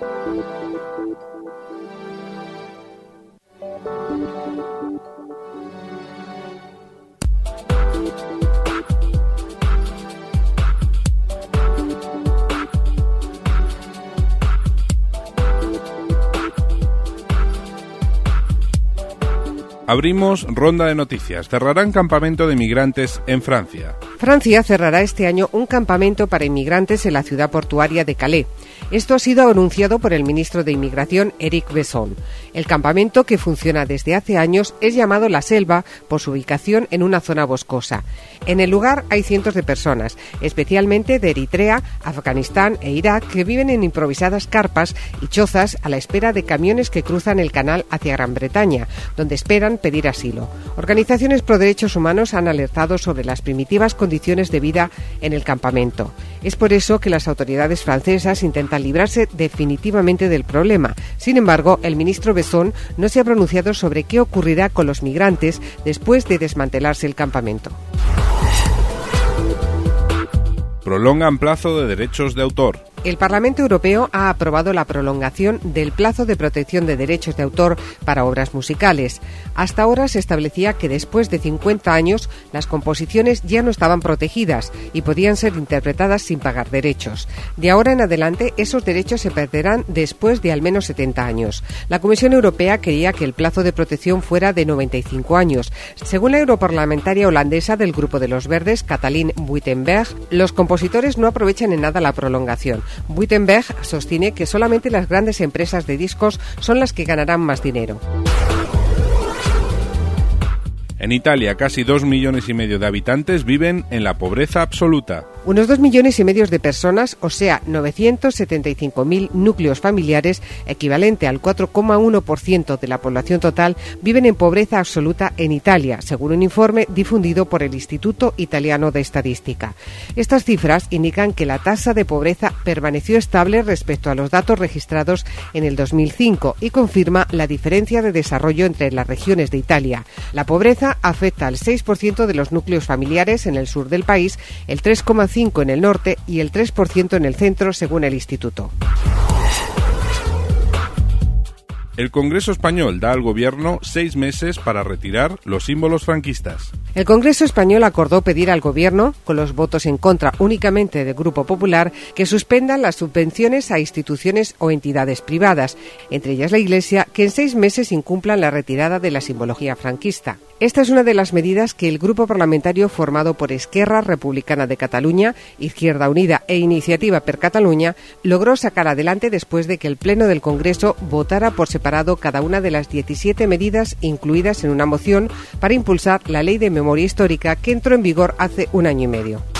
Abrimos ronda de noticias. Cerrarán campamento de migrantes en Francia. Francia cerrará este año un campamento para inmigrantes en la ciudad portuaria de Calais. Esto ha sido anunciado por el ministro de Inmigración, Éric Besson. El campamento, que funciona desde hace años, es llamado La Selva por su ubicación en una zona boscosa. En el lugar hay cientos de personas, especialmente de Eritrea, Afganistán e Irak, que viven en improvisadas carpas y chozas a la espera de camiones que cruzan el canal hacia Gran Bretaña, donde esperan pedir asilo. Organizaciones pro derechos humanos han alertado sobre las primitivas condiciones de vida en el campamento. Es por eso que las autoridades francesas intentan librarse definitivamente del problema. Sin embargo, el ministro Besson no se ha pronunciado sobre qué ocurrirá con los migrantes después de desmantelarse el campamento. Prolongan plazo de derechos de autor. El Parlamento Europeo ha aprobado la prolongación del plazo de protección de derechos de autor para obras musicales. Hasta ahora se establecía que después de 50 años las composiciones ya no estaban protegidas y podían ser interpretadas sin pagar derechos. De ahora en adelante esos derechos se perderán después de al menos 70 años. La Comisión Europea quería que el plazo de protección fuera de 95 años. Según la europarlamentaria holandesa del Grupo de los Verdes, Katalin Buitenberg, los compositores no aprovechan en nada la prolongación. Buitenberg sostiene que solamente las grandes empresas de discos son las que ganarán más dinero. En Italia, casi 2,5 millones de habitantes viven en la pobreza absoluta. Unos 2,5 millones de personas, o sea, 975.000 núcleos familiares, equivalente al 4,1% de la población total, viven en pobreza absoluta en Italia, según un informe difundido por el Instituto Italiano de Estadística. Estas cifras indican que la tasa de pobreza permaneció estable respecto a los datos registrados en el 2005 y confirma la diferencia de desarrollo entre las regiones de Italia. La pobreza afecta al 6% de los núcleos familiares en el sur del país, el 3,5% en el norte y el 3% en el centro, según el instituto. El Congreso español da al Gobierno 6 meses para retirar los símbolos franquistas. El Congreso español acordó pedir al Gobierno, con los votos en contra únicamente del Grupo Popular, que suspendan las subvenciones a instituciones o entidades privadas, entre ellas la Iglesia, que en 6 meses incumplan la retirada de la simbología franquista. Esta es una de las medidas que el grupo parlamentario formado por Esquerra Republicana de Cataluña, Izquierda Unida e Iniciativa per Catalunya logró sacar adelante después de que el Pleno del Congreso votara por separado cada una de las 17 medidas incluidas en una moción para impulsar la Ley de Memoria Histórica que entró en vigor hace 1 año y medio.